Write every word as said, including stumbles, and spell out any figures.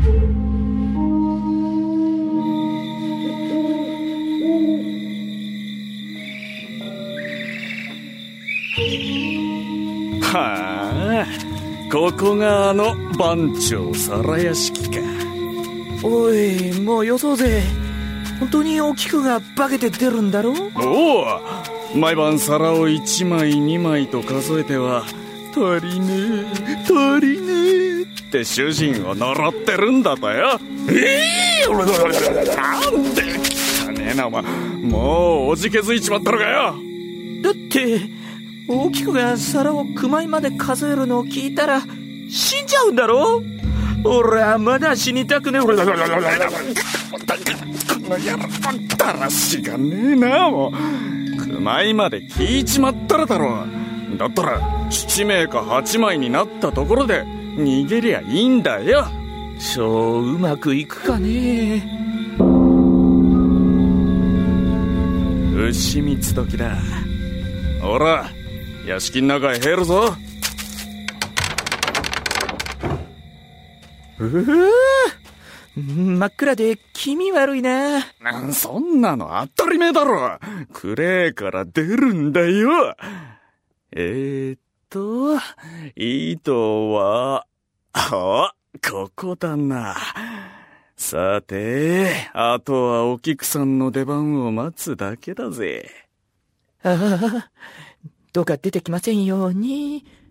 はあ、ここがあの番長皿屋敷か。 おい、もうよそうぜ。本当にお菊が化けて出るんだろ？ おお、毎晩皿をいちまいにまいと数えては足りねえ足りねえって主人を呪ってるんだとよ。ええー、なんで汚ねえなお前。もうおじけづいちまったのかよ。 だってお菊が皿をくまいまで数えるのを聞いたら死んじゃうんだろ。俺はまだ死にたくねえ。 この野郎だらしがねえな。もうくまいまで聞いちまったらだろ。だったらなまいかはちまいになったところで逃げりゃいいんだよ。 そううまくいくかね。 牛蜜時だ。ほら屋敷の中へ入るぞ。 うぅ、真っ暗で気味悪いな。 そんなの当たり前だろ。暗えから出るんだよ。えーっと糸はあ、ここだな。さて、あとはお菊さんの出番を待つだけだぜ。 ああ、どうか出てきませんように。